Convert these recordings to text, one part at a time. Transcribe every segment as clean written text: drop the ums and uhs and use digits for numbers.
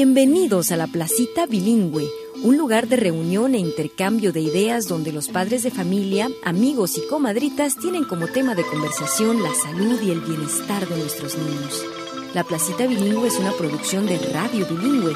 Bienvenidos a la Placita Bilingüe, un lugar de reunión e intercambio de ideas donde los padres de familia, amigos y comadritas tienen como tema de conversación la salud y el bienestar de nuestros niños. La Placita Bilingüe es una producción de Radio Bilingüe.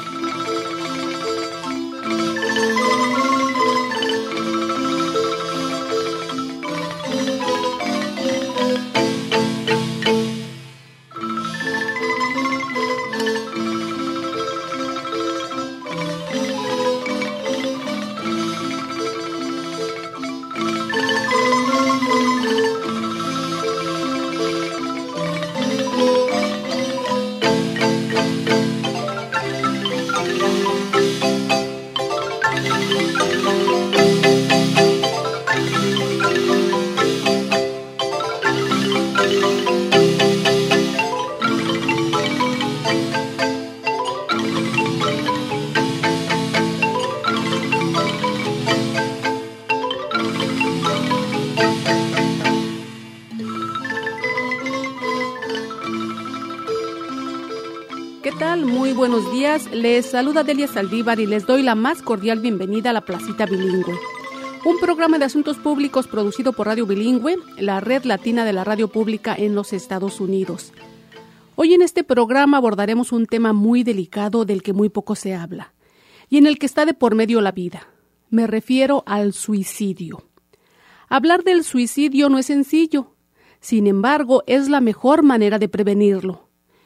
Buenos días, les saluda Delia Saldívar y les doy la más cordial bienvenida a la Placita Bilingüe, un programa de asuntos públicos producido por Radio Bilingüe, la red latina de la radio pública en los Estados Unidos. Hoy en este programa abordaremos un tema muy delicado del que muy poco se habla y en el que está de por medio la vida. Me refiero al suicidio. Hablar del suicidio no es sencillo, sin embargo, es la mejor manera de prevenirlo.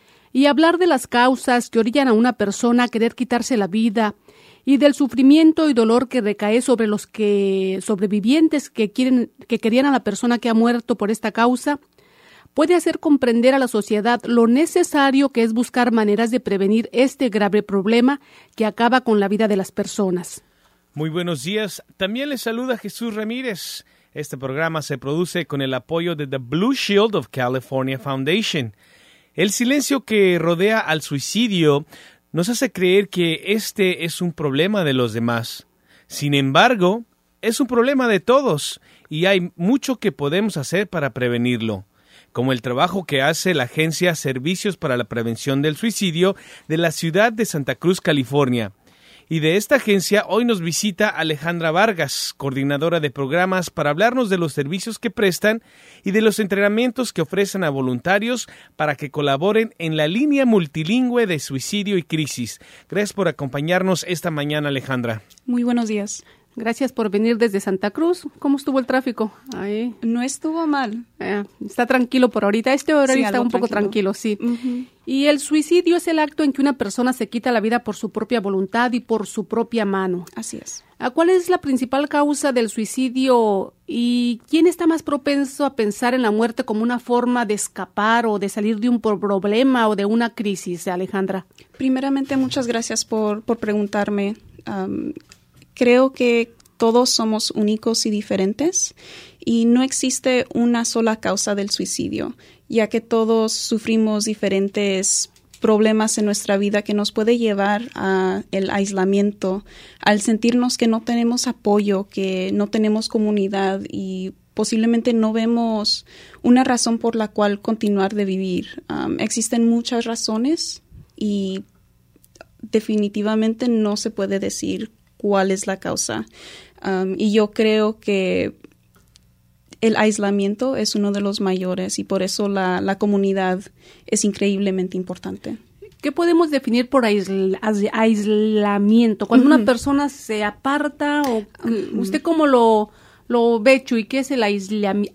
Y hablar de las causas que orillan a una persona a querer quitarse la vida y del sufrimiento y dolor que recae sobre los sobrevivientes que querían a la persona que ha muerto por esta causa, puede hacer comprender a la sociedad lo necesario que es buscar maneras de prevenir este grave problema que acaba con la vida de las personas. Muy buenos días. También les saluda Jesús Ramírez. Este programa se produce con el apoyo de The Blue Shield of California Foundation. El silencio que rodea al suicidio nos hace creer que este es un problema de los demás. Sin embargo, es un problema de todos y hay mucho que podemos hacer para prevenirlo, como el trabajo que hace la Agencia Servicios para la Prevención del Suicidio de la ciudad de Santa Cruz, California. Y de esta agencia hoy nos visita Alejandra Vargas, coordinadora de programas, para hablarnos de los servicios que prestan y de los entrenamientos que ofrecen a voluntarios para que colaboren en la línea multilingüe de suicidio y crisis. Gracias por acompañarnos esta mañana, Alejandra. Muy buenos días. Gracias por venir desde Santa Cruz. ¿Cómo estuvo el tráfico? Ahí. No estuvo mal. Está tranquilo por ahorita. Este horario está un poco tranquilo, sí. Uh-huh. Y el suicidio es el acto en que una persona se quita la vida por su propia voluntad y por su propia mano. Así es. ¿Cuál es la principal causa del suicidio y quién está más propenso a pensar en la muerte como una forma de escapar o de salir de un problema o de una crisis, Alejandra? Primeramente, muchas gracias por preguntarme. Creo que todos somos únicos y diferentes y no existe una sola causa del suicidio, ya que todos sufrimos diferentes problemas en nuestra vida que nos puede llevar al aislamiento, al sentirnos que no tenemos apoyo, que no tenemos comunidad y posiblemente no vemos una razón por la cual continuar de vivir. Existen muchas razones y definitivamente no se puede decir cuál es la causa. Y yo creo que el aislamiento es uno de los mayores y por eso la comunidad es increíblemente importante. ¿Qué podemos definir por aislamiento? Cuando una persona se aparta, o ¿usted cómo lo ve, Chuy? ¿Qué es el aislamiento?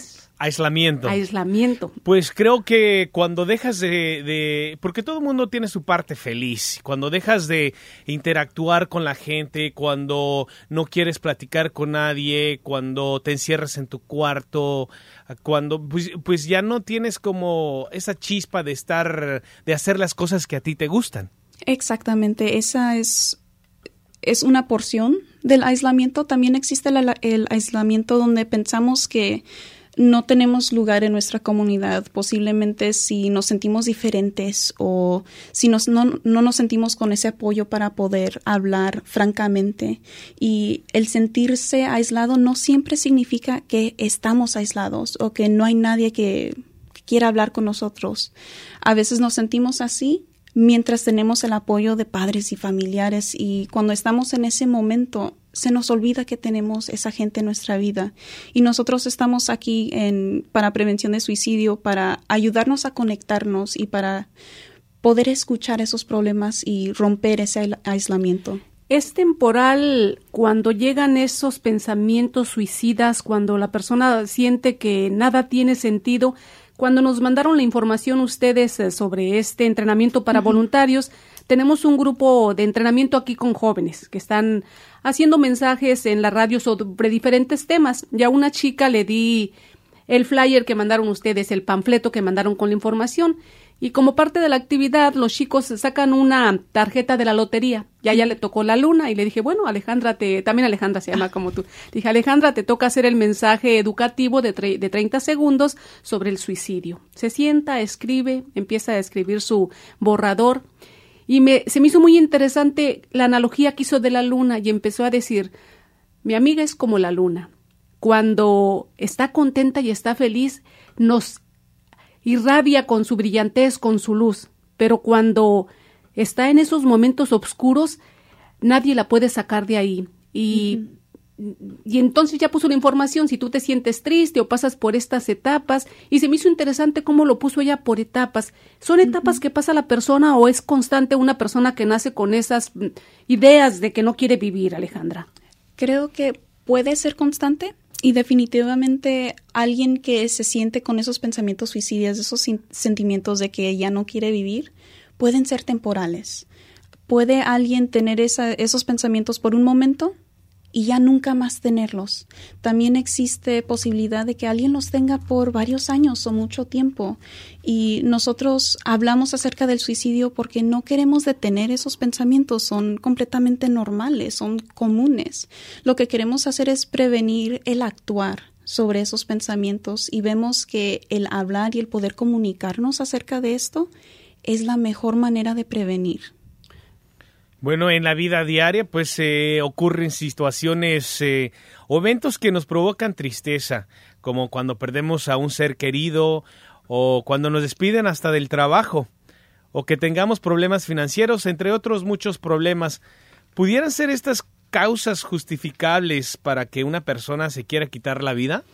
Aislamiento. Pues creo que cuando dejas porque todo el mundo tiene su parte feliz, cuando dejas de interactuar con la gente, cuando no quieres platicar con nadie, cuando te encierras en tu cuarto, cuando pues ya no tienes como esa chispa de hacer las cosas que a ti te gustan. Exactamente, esa es una porción del aislamiento. También existe el aislamiento donde pensamos que no tenemos lugar en nuestra comunidad, posiblemente si nos sentimos diferentes o si no nos sentimos con ese apoyo para poder hablar francamente. Y el sentirse aislado no siempre significa que estamos aislados o que no hay nadie que quiera hablar con nosotros. A veces nos sentimos así, mientras tenemos el apoyo de padres y familiares, y cuando estamos en ese momento se nos olvida que tenemos esa gente en nuestra vida, y nosotros estamos aquí para prevención de suicidio, para ayudarnos a conectarnos y para poder escuchar esos problemas y romper ese aislamiento. Es temporal cuando llegan esos pensamientos suicidas, cuando la persona siente que nada tiene sentido. Cuando nos mandaron la información ustedes sobre este entrenamiento para voluntarios, tenemos un grupo de entrenamiento aquí con jóvenes que están haciendo mensajes en la radio sobre diferentes temas. Ya a una chica le di el flyer que mandaron ustedes, el panfleto que mandaron con la información. Y como parte de la actividad, los chicos sacan una tarjeta de la lotería. Y a ella le tocó la luna y le dije, bueno, Alejandra, también Alejandra se llama como tú. Le dije, Alejandra, te toca hacer el mensaje educativo de 30 segundos sobre el suicidio. Se sienta, escribe, empieza a escribir su borrador. Y se me hizo muy interesante la analogía que hizo de la luna y empezó a decir, mi amiga es como la luna. Cuando está contenta y está feliz, nos irradia con su brillantez, con su luz, pero cuando está en esos momentos oscuros, nadie la puede sacar de ahí. Y entonces ya puso la información, si tú te sientes triste o pasas por estas etapas, y se me hizo interesante cómo lo puso ella por etapas. ¿Son etapas que pasa la persona o es constante una persona que nace con esas ideas de que no quiere vivir, Alejandra? Creo que puede ser constante. Y definitivamente alguien que se siente con esos pensamientos suicidas, esos sentimientos de que ya no quiere vivir, pueden ser temporales. Puede alguien tener esos pensamientos por un momento y ya nunca más tenerlos. También existe posibilidad de que alguien los tenga por varios años o mucho tiempo. Y nosotros hablamos acerca del suicidio porque no queremos detener esos pensamientos. Son completamente normales, son comunes. Lo que queremos hacer es prevenir el actuar sobre esos pensamientos, y vemos que el hablar y el poder comunicarnos acerca de esto es la mejor manera de prevenir. Bueno, en la vida diaria pues ocurren situaciones o eventos que nos provocan tristeza, como cuando perdemos a un ser querido o cuando nos despiden hasta del trabajo o que tengamos problemas financieros, entre otros muchos problemas. ¿Pudieran ser estas causas justificables para que una persona se quiera quitar la vida?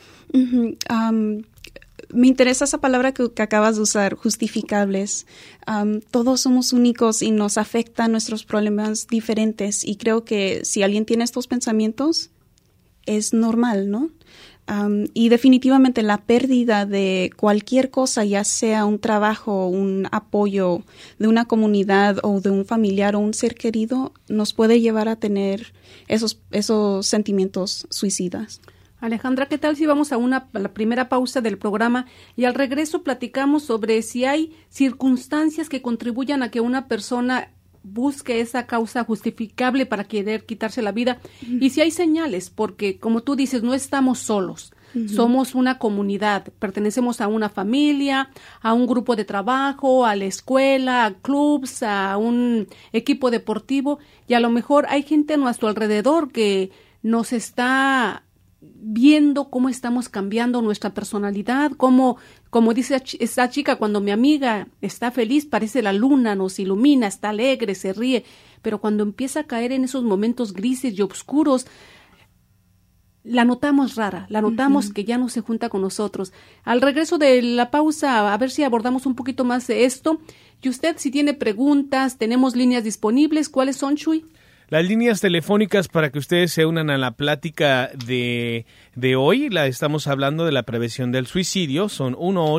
Me interesa esa palabra que acabas de usar, justificables. Todos somos únicos y nos afectan nuestros problemas diferentes, y creo que si alguien tiene estos pensamientos es normal, ¿no? Y definitivamente la pérdida de cualquier cosa, ya sea un trabajo, un apoyo de una comunidad o de un familiar o un ser querido, nos puede llevar a tener esos sentimientos suicidas. Alejandra, ¿qué tal si vamos a la primera pausa del programa y al regreso platicamos sobre si hay circunstancias que contribuyan a que una persona busque esa causa justificable para querer quitarse la vida y si hay señales? Porque, como tú dices, no estamos solos. Somos una comunidad, pertenecemos a una familia, a un grupo de trabajo, a la escuela, a clubs, a un equipo deportivo, y a lo mejor hay gente a nuestro alrededor que nos está viendo cómo estamos cambiando nuestra personalidad, como dice esa chica, cuando mi amiga está feliz parece la luna, nos ilumina, está alegre, se ríe, pero cuando empieza a caer en esos momentos grises y oscuros, la notamos rara, la notamos que ya no se junta con nosotros. Al regreso de la pausa, a ver si abordamos un poquito más de esto. Y usted, si tiene preguntas, tenemos líneas disponibles. ¿Cuáles son, Chuy? Las líneas telefónicas para que ustedes se unan a la plática de hoy, estamos hablando de la prevención del suicidio, son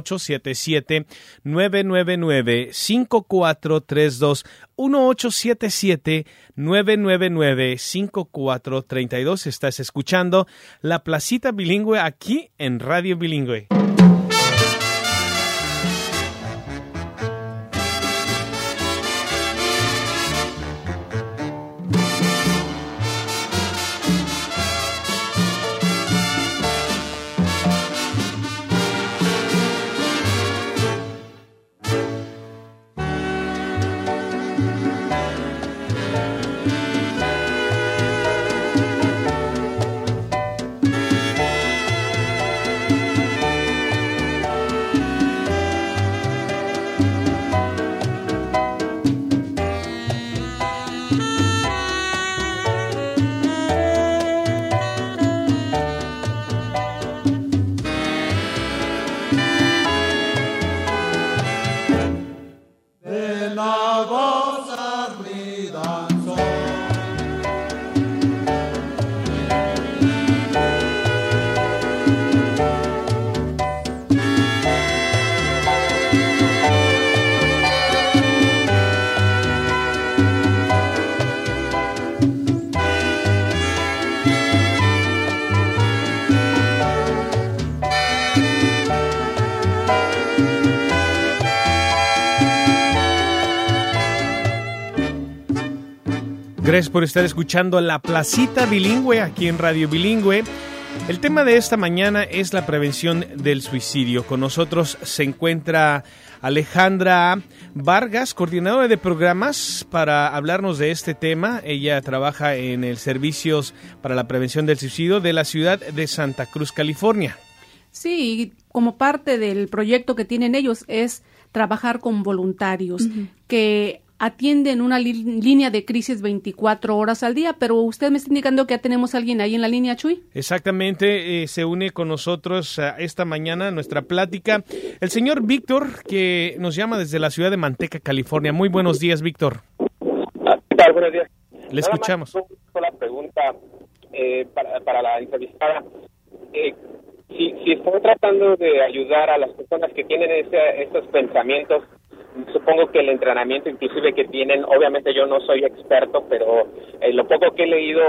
1877-999-5432, 1877-999-5432. Estás escuchando La Placita Bilingüe aquí en Radio Bilingüe. Gracias por estar escuchando La Placita Bilingüe aquí en Radio Bilingüe. El tema de esta mañana es la prevención del suicidio. Con nosotros se encuentra Alejandra Vargas, coordinadora de programas, para hablarnos de este tema. Ella trabaja en el Servicios para la Prevención del Suicidio de la ciudad de Santa Cruz, California. Sí, como parte del proyecto que tienen ellos es trabajar con voluntarios que atienden una línea de crisis 24 horas al día, pero usted me está indicando que ya tenemos a alguien ahí en la línea, Chuy. Exactamente, se une con nosotros esta mañana a nuestra plática el señor Víctor, que nos llama desde la ciudad de Manteca, California. Muy buenos días, Víctor. ¿Qué tal? Buenos días. Le escuchamos. Nada más una sola pregunta para la entrevistada. Si están tratando de ayudar a las personas que tienen estos pensamientos, supongo que el entrenamiento inclusive que tienen, obviamente yo no soy experto, pero lo poco que he leído,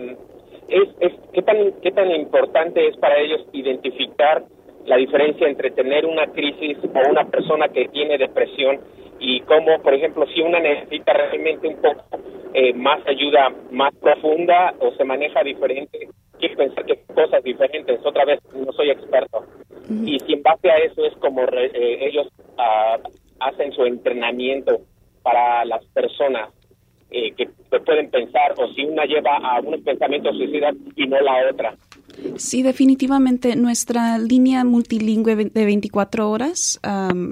¿qué tan importante es para ellos identificar la diferencia entre tener una crisis o una persona que tiene depresión y cómo, por ejemplo, si una necesita realmente un poco más ayuda más profunda o se maneja diferente? Quiero pensar que cosas diferentes, otra vez no soy experto. Y si en base a eso es como ellos hacen su entrenamiento para las personas que pueden pensar, o si una lleva a unos pensamientos suicidas y no la otra. Sí, definitivamente nuestra línea multilingüe de 24 horas,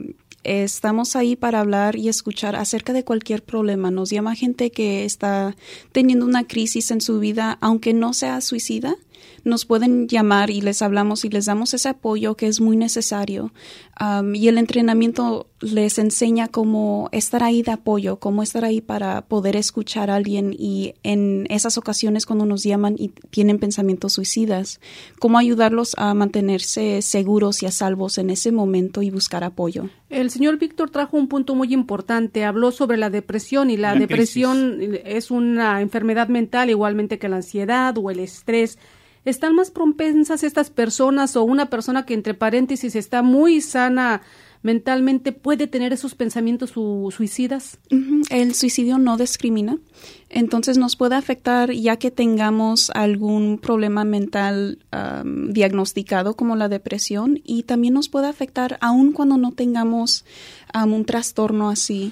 estamos ahí para hablar y escuchar acerca de cualquier problema. Nos llama gente que está teniendo una crisis en su vida, aunque no sea suicida. Nos pueden llamar y les hablamos y les damos ese apoyo que es muy necesario. Y el entrenamiento les enseña cómo estar ahí de apoyo, cómo estar ahí para poder escuchar a alguien, y en esas ocasiones cuando nos llaman y tienen pensamientos suicidas, cómo ayudarlos a mantenerse seguros y a salvos en ese momento y buscar apoyo. El señor Víctor trajo un punto muy importante, habló sobre la depresión, y la depresión es una enfermedad mental igualmente que la ansiedad o el estrés. ¿Están más propensas estas personas, o una persona que, entre paréntesis, está muy sana mentalmente, puede tener esos pensamientos suicidas? El suicidio no discrimina, entonces nos puede afectar ya que tengamos algún problema mental diagnosticado como la depresión, y también nos puede afectar aun cuando no tengamos un trastorno así.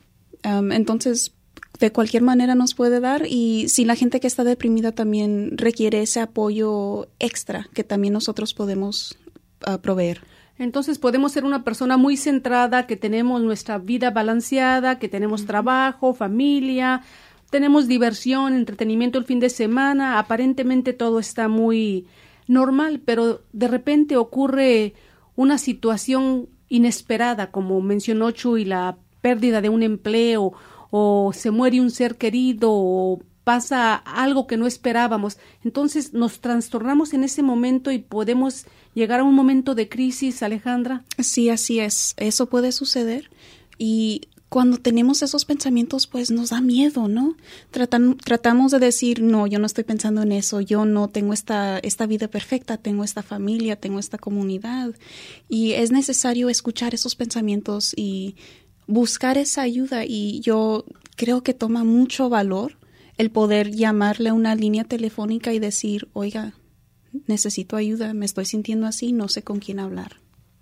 Entonces, de cualquier manera nos puede dar, y si la gente que está deprimida también requiere ese apoyo extra que también nosotros podemos proveer. Entonces podemos ser una persona muy centrada, que tenemos nuestra vida balanceada, que tenemos trabajo, familia, tenemos diversión, entretenimiento el fin de semana, aparentemente todo está muy normal, pero de repente ocurre una situación inesperada, como mencionó Chuy, la pérdida de un empleo, o se muere un ser querido, o pasa algo que no esperábamos. Entonces nos trastornamos en ese momento y podemos llegar a un momento de crisis, Alejandra. Sí, así es. Eso puede suceder. Y cuando tenemos esos pensamientos, pues nos da miedo, ¿no? Tratamos de decir, no, yo no estoy pensando en eso, yo no tengo esta vida perfecta, tengo esta familia, tengo esta comunidad. Y es necesario escuchar esos pensamientos y buscar esa ayuda, y yo creo que toma mucho valor el poder llamarle a una línea telefónica y decir, oiga, necesito ayuda, me estoy sintiendo así, no sé con quién hablar.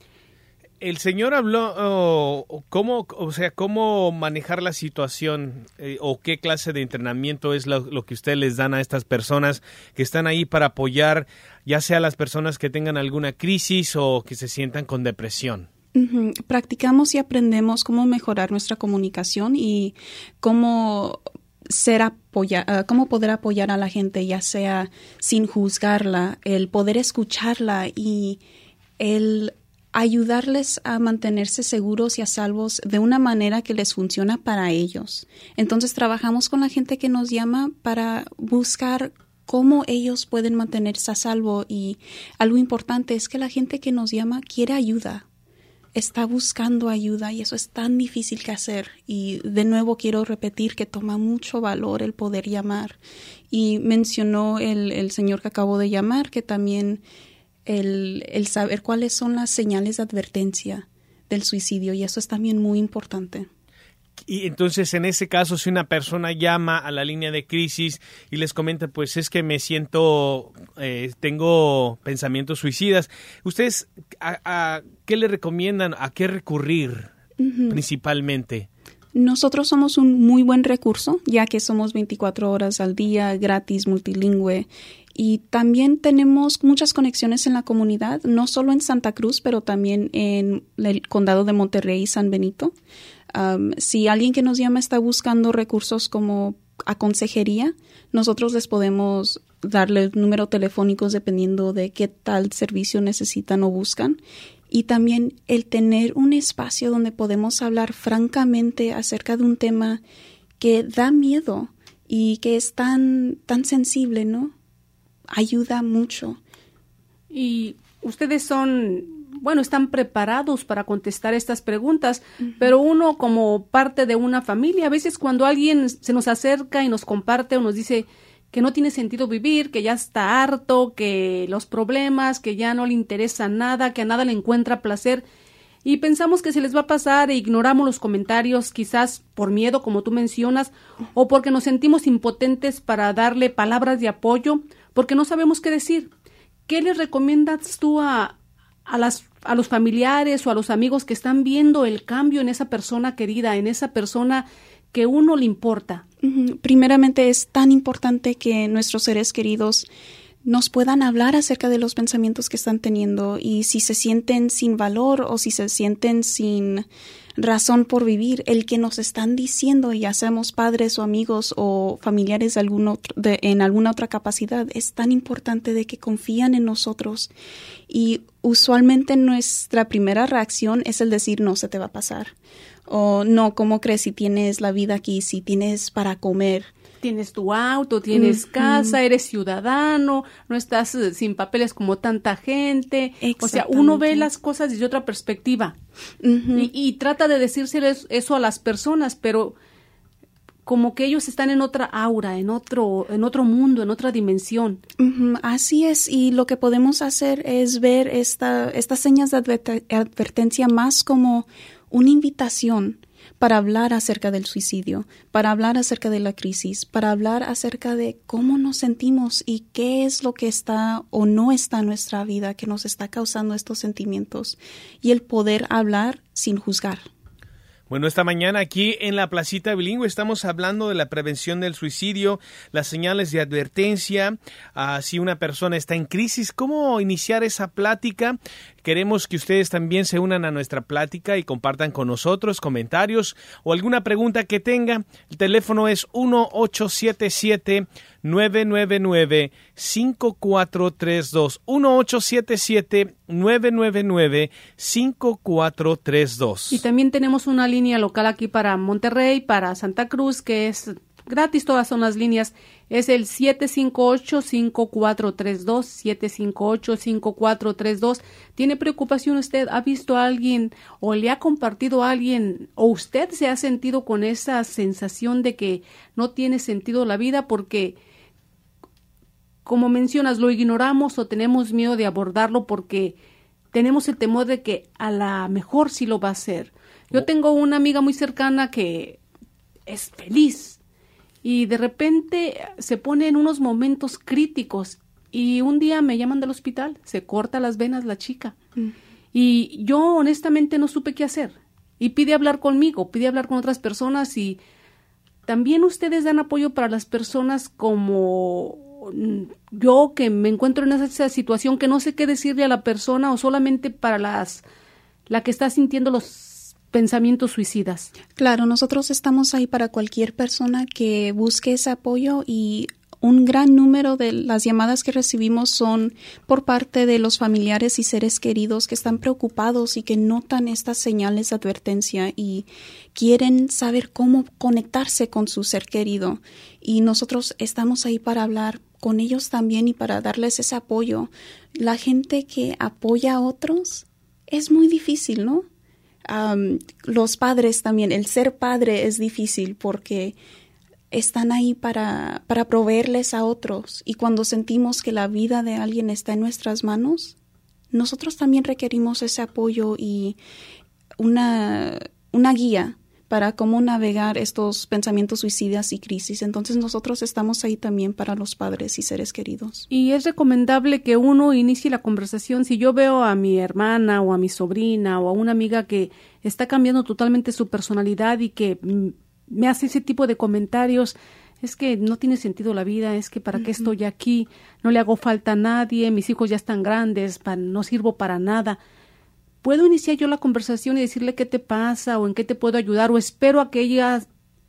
El señor habló cómo manejar la situación, o qué clase de entrenamiento es lo que ustedes les dan a estas personas que están ahí para apoyar, ya sea a las personas que tengan alguna crisis o que se sientan con depresión. Practicamos y aprendemos cómo mejorar nuestra comunicación y cómo poder apoyar a la gente, ya sea sin juzgarla, el poder escucharla y el ayudarles a mantenerse seguros y a salvos de una manera que les funciona para ellos. Entonces trabajamos con la gente que nos llama para buscar cómo ellos pueden mantenerse a salvo, y algo importante es que la gente que nos llama quiere ayuda. Está buscando ayuda, y eso es tan difícil que hacer. Y de nuevo quiero repetir que toma mucho valor el poder llamar. Y mencionó el señor que acabo de llamar que también el saber cuáles son las señales de advertencia del suicidio, y eso es también muy importante. Y entonces, en ese caso, si una persona llama a la línea de crisis y les comenta, pues es que me siento, tengo pensamientos suicidas, ¿ustedes a qué le recomiendan, a qué recurrir principalmente? Nosotros somos un muy buen recurso, ya que somos 24 horas al día, gratis, multilingüe, y también tenemos muchas conexiones en la comunidad, no solo en Santa Cruz, pero también en el condado de Monterrey y San Benito. Si alguien que nos llama está buscando recursos como a consejería, nosotros les podemos darle números telefónicos dependiendo de qué tal servicio necesitan o buscan. Y también el tener un espacio donde podemos hablar francamente acerca de un tema que da miedo y que es tan sensible, ¿no? Ayuda mucho. Y ustedes están preparados para contestar estas preguntas, pero uno como parte de una familia, a veces cuando alguien se nos acerca y nos comparte o nos dice que no tiene sentido vivir, que ya está harto, que los problemas, que ya no le interesa nada, que a nada le encuentra placer, y pensamos que se les va a pasar e ignoramos los comentarios, quizás por miedo, como tú mencionas, o porque nos sentimos impotentes para darle palabras de apoyo, porque no sabemos qué decir. ¿Qué les recomiendas tú a los familiares o a los amigos que están viendo el cambio en esa persona querida, en esa persona que uno le importa? Primeramente, es tan importante que nuestros seres queridos nos puedan hablar acerca de los pensamientos que están teniendo, y si se sienten sin valor o si se sienten sin razón por vivir, el que nos están diciendo, ya seamos padres o amigos o familiares en alguna otra capacidad, es tan importante de que confían en nosotros. Y usualmente nuestra primera reacción es el decir, no, se te va a pasar. O no, ¿cómo crees si tienes la vida aquí, si tienes para comer? Tienes tu auto, tienes casa, eres ciudadano, no estás sin papeles como tanta gente. O sea, uno ve las cosas desde otra perspectiva y trata de decírseles eso a las personas, pero como que ellos están en otra aura, en otro mundo, en otra dimensión. Así es, y lo que podemos hacer es ver estas señas de advertencia más como una invitación para hablar acerca del suicidio, para hablar acerca de la crisis, para hablar acerca de cómo nos sentimos y qué es lo que está o no está en nuestra vida que nos está causando estos sentimientos, y el poder hablar sin juzgar. Bueno, esta mañana aquí en la Placita Bilingüe estamos hablando de la prevención del suicidio, las señales de advertencia, si una persona está en crisis, cómo iniciar esa plática. Queremos que ustedes también se unan a nuestra plática y compartan con nosotros comentarios o alguna pregunta que tenga. El teléfono es 1-877-999-5432. 1-877-999-5432. Y también tenemos una línea local aquí para Monterrey, para Santa Cruz, que es gratis, todas son las líneas. Es el 758-5432, 758-5432. ¿Tiene preocupación usted? ¿Ha visto a alguien o le ha compartido a alguien o usted se ha sentido con esa sensación de que no tiene sentido la vida porque, como mencionas, lo ignoramos o tenemos miedo de abordarlo porque tenemos el temor de que a la mejor sí lo va a hacer? Yo tengo una amiga muy cercana que es feliz y de repente se pone en unos momentos críticos y un día me llaman del hospital, se corta las venas la chica y yo honestamente no supe qué hacer y pide hablar conmigo, pide hablar con otras personas. Y también ustedes dan apoyo para las personas como yo, que me encuentro en esa situación que no sé qué decirle a la persona, o solamente para la que está sintiendo los pensamientos suicidas. Claro, nosotros estamos ahí para cualquier persona que busque ese apoyo, y un gran número de las llamadas que recibimos son por parte de los familiares y seres queridos que están preocupados y que notan estas señales de advertencia y quieren saber cómo conectarse con su ser querido. Y nosotros estamos ahí para hablar con ellos también y para darles ese apoyo. La gente que apoya a otros es muy difícil, ¿no? Los padres también, el ser padre es difícil porque están ahí para proveerles a otros, y cuando sentimos que la vida de alguien está en nuestras manos, nosotros también requerimos ese apoyo y una guía para cómo navegar estos pensamientos suicidas y crisis. Entonces nosotros estamos ahí también para los padres y seres queridos. Y es recomendable que uno inicie la conversación. Si yo veo a mi hermana o a mi sobrina o a una amiga que está cambiando totalmente su personalidad y que me hace ese tipo de comentarios, es que no tiene sentido la vida, es que para qué estoy aquí, no le hago falta a nadie, mis hijos ya están grandes, no sirvo para nada. ¿Puedo iniciar yo la conversación y decirle qué te pasa o en qué te puedo ayudar? ¿O espero a que ella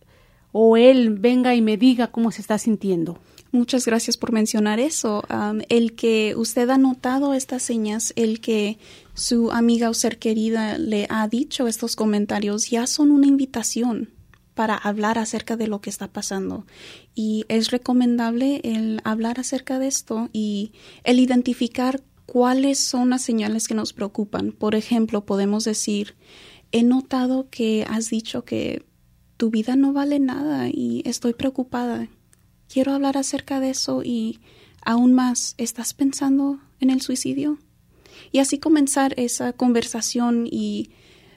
o él venga y me diga cómo se está sintiendo? Muchas gracias por mencionar eso. El que usted ha notado estas señas, el que su amiga o ser querida le ha dicho estos comentarios, ya son una invitación para hablar acerca de lo que está pasando. Y es recomendable el hablar acerca de esto y el identificar cuáles son las señales que nos preocupan. Por ejemplo, podemos decir, he notado que has dicho que tu vida no vale nada y estoy preocupada. Quiero hablar acerca de eso y aún más, ¿estás pensando en el suicidio? Y así comenzar esa conversación, y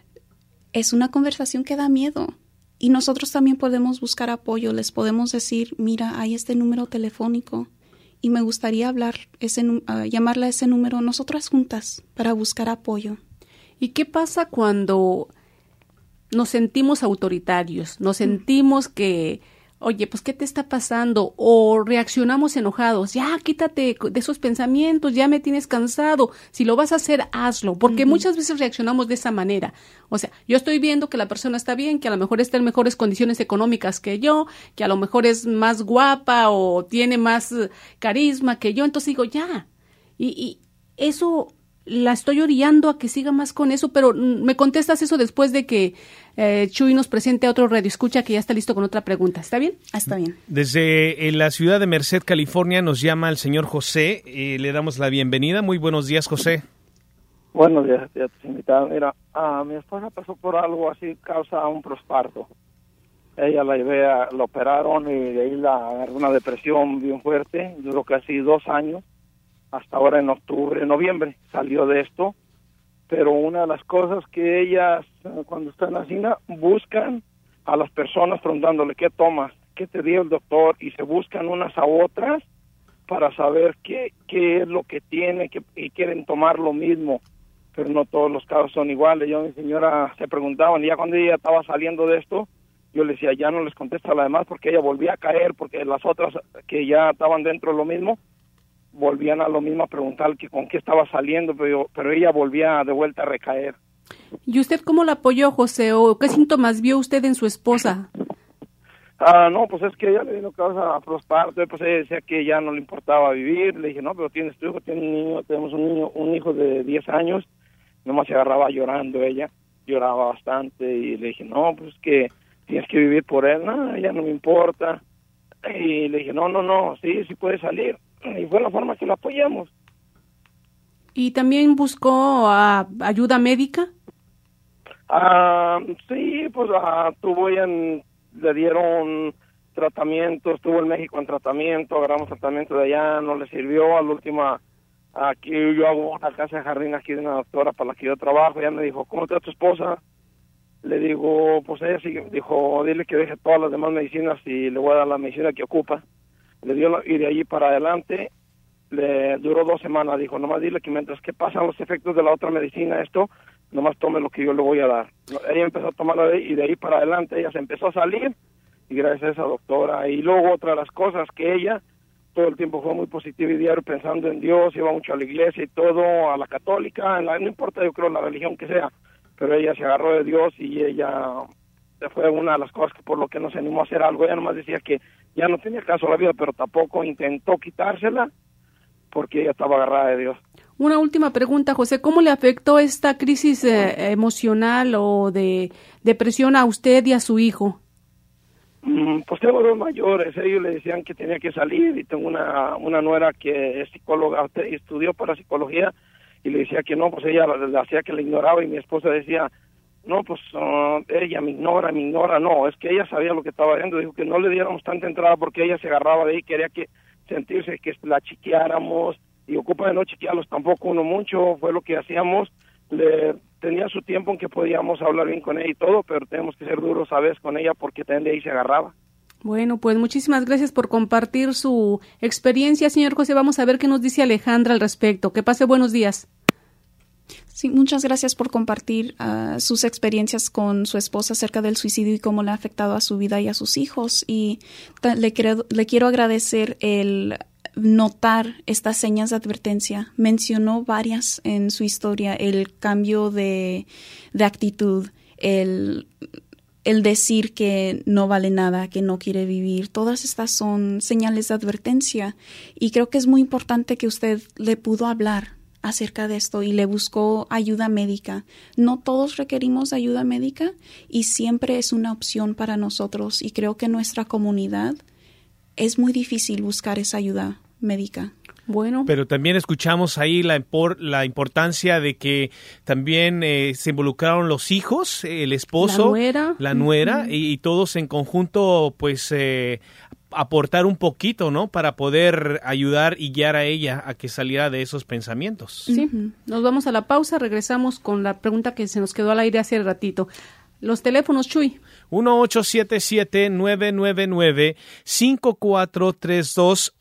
es una conversación que da miedo. Y nosotros también podemos buscar apoyo, les podemos decir, mira, hay este número telefónico y me gustaría llamarle a ese número nosotras juntas para buscar apoyo. ¿Y qué pasa cuando nos sentimos autoritarios? Nos sentimos que, oye, pues, ¿qué te está pasando? O reaccionamos enojados. Ya, quítate de esos pensamientos, ya me tienes cansado. Si lo vas a hacer, hazlo. Porque muchas veces reaccionamos de esa manera. O sea, yo estoy viendo que la persona está bien, que a lo mejor está en mejores condiciones económicas que yo, que a lo mejor es más guapa o tiene más carisma que yo. Entonces digo, ya. Y eso la estoy orillando a que siga más con eso, pero me contestas eso después de que Chuy nos presente a otro radioescucha que ya está listo con otra pregunta. ¿Está bien? Está bien. Desde la ciudad de Merced, California, nos llama el señor José. Le damos la bienvenida. Muy buenos días, José. Buenos días, ya te invitado. Mira, mi esposa pasó por algo así, causa un posparto. Ella la operaron y de ahí la agarró una depresión bien fuerte. Duró casi 2 años. Hasta ahora en noviembre salió de esto, pero una de las cosas que ellas cuando están así buscan a las personas preguntándole qué tomas, qué te dio el doctor, y se buscan unas a otras para saber qué es lo que tiene y quieren tomar lo mismo, pero no todos los casos son iguales. Yo y mi señora se preguntaban, y ya cuando ella estaba saliendo de esto, yo le decía, ya no les contesta a la demás, porque ella volvía a caer, porque las otras que ya estaban dentro de lo mismo, volvían a lo mismo a preguntar que con qué estaba saliendo, pero ella volvía de vuelta a recaer. ¿Y usted cómo la apoyó, José? ¿O qué síntomas vio usted en su esposa? No, pues es que ella le dio causa a posparto, pues ella decía que ya no le importaba vivir. Le dije, no, pero tienes tu hijo, tienes un niño, tenemos un hijo de 10 años. Nomás se agarraba llorando ella, lloraba bastante, y le dije, no, pues que tienes que vivir por él. No, ya no me importa. Y le dije, no, sí puede salir. Y fue la forma que lo apoyamos. ¿Y también buscó ayuda médica? Sí, pues le dieron tratamiento, estuvo en México en tratamiento, agarramos tratamiento de allá, no le sirvió. A la última, aquí yo hago una casa de jardín aquí de una doctora para la que yo trabajo. Ella me dijo, ¿cómo está tu esposa? Le digo, pues ella sí, dijo, dile que deje todas las demás medicinas y le voy a dar la medicina que ocupa. Le dio, y de allí para adelante le duró 2 semanas. Dijo, nomás dile que mientras que pasan los efectos de la otra medicina, nomás tome lo que yo le voy a dar. Ella empezó a tomarlo, y de ahí para adelante ella se empezó a salir, y gracias a esa doctora. Y luego otra de las cosas, que ella todo el tiempo fue muy positiva y diario pensando en Dios, iba mucho a la iglesia y todo, a la católica, no importa, yo creo, la religión que sea, pero ella se agarró de Dios, y ella fue una de las cosas que por lo que no se animó a hacer algo. Ella nomás decía que ya no tenía caso la vida, pero tampoco intentó quitársela porque ella estaba agarrada de Dios. Una última pregunta, José. ¿Cómo le afectó esta crisis emocional o de depresión a usted y a su hijo? Pues tengo 2 mayores. Ellos le decían que tenía que salir, y tengo una nuera que es psicóloga, estudió para psicología, y le decía que no, pues ella le hacía que la ignoraba, y mi esposa decía, no, pues ella me ignora, no, es que ella sabía lo que estaba haciendo. Dijo que no le diéramos tanta entrada porque ella se agarraba de ahí, quería que sentirse que la chiqueáramos, y ocupa de no chiquearlos tampoco uno mucho. Fue lo que hacíamos, tenía su tiempo en que podíamos hablar bien con ella y todo, pero tenemos que ser duros a veces con ella porque también de ahí se agarraba. Bueno, pues muchísimas gracias por compartir su experiencia, señor José. Vamos a ver qué nos dice Alejandra al respecto. Que pase buenos días. Sí, muchas gracias por compartir sus experiencias con su esposa acerca del suicidio y cómo le ha afectado a su vida y a sus hijos. Y le quiero agradecer el notar estas señas de advertencia. Mencionó varias en su historia: el cambio de actitud, el decir que no vale nada, que no quiere vivir. Todas estas son señales de advertencia y creo que es muy importante que usted le pudo hablar acerca de esto y le buscó ayuda médica. No todos requerimos ayuda médica y siempre es una opción para nosotros, y creo que en nuestra comunidad es muy difícil buscar esa ayuda médica. Bueno, pero también escuchamos ahí la importancia de que también se involucraron los hijos, el esposo, la nuera y todos en conjunto, pues aportar un poquito, ¿no? Para poder ayudar y guiar a ella a que saliera de esos pensamientos. Sí, nos vamos a la pausa, regresamos con la pregunta que se nos quedó al aire hace ratito. Los teléfonos, Chuy. 1-877-999-5432,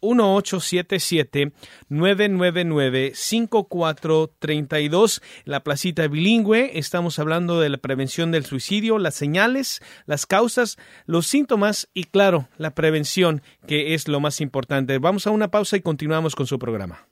1-877-999-5432. La Placita Bilingüe, estamos hablando de la prevención del suicidio, las señales, las causas, los síntomas y, claro, la prevención, que es lo más importante. Vamos a una pausa y continuamos con su programa.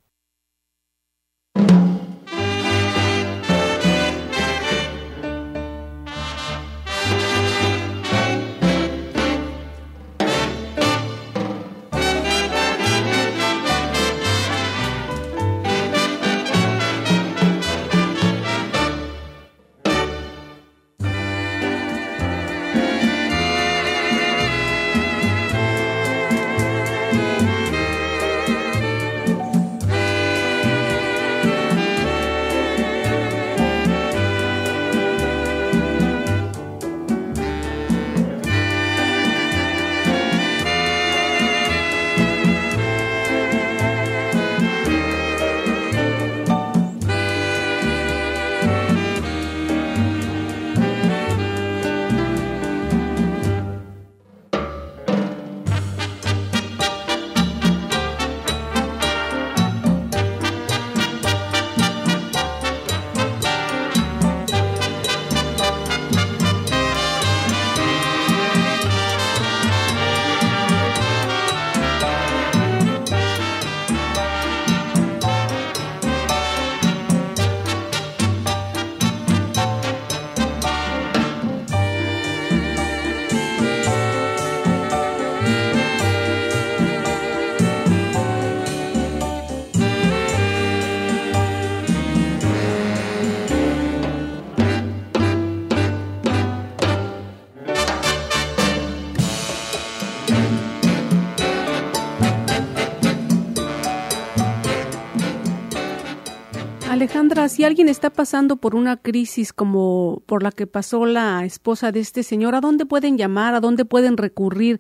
Alejandra, si alguien está pasando por una crisis como por la que pasó la esposa de este señor, ¿a dónde pueden llamar? ¿A dónde pueden recurrir?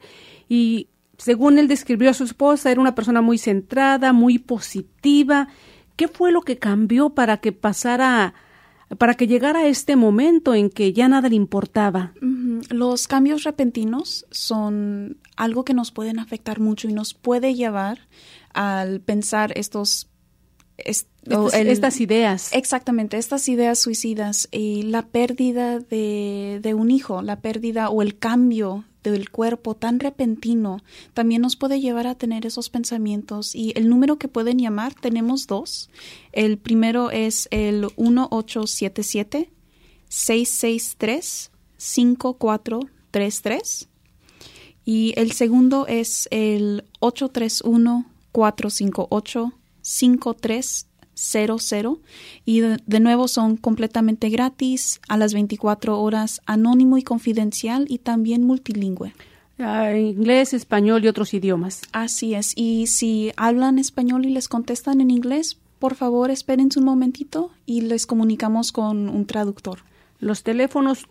Y según él describió a su esposa, era una persona muy centrada, muy positiva. ¿Qué fue lo que cambió para que llegara a este momento en que ya nada le importaba? Los cambios repentinos son algo que nos pueden afectar mucho y nos puede llevar al pensar estas ideas. Exactamente, estas ideas suicidas y la pérdida de un hijo, la pérdida o el cambio del cuerpo tan repentino también nos puede llevar a tener esos pensamientos. Y el número que pueden llamar, tenemos dos. El primero es el 1877-663-5433 y el segundo es el 831-458-5300 y de nuevo son completamente gratis, a las 24 horas, anónimo y confidencial y también multilingüe. Inglés, español y otros idiomas. Así es, y si hablan español y les contestan en inglés, por favor espérense un momentito y les comunicamos con un traductor. Los teléfonos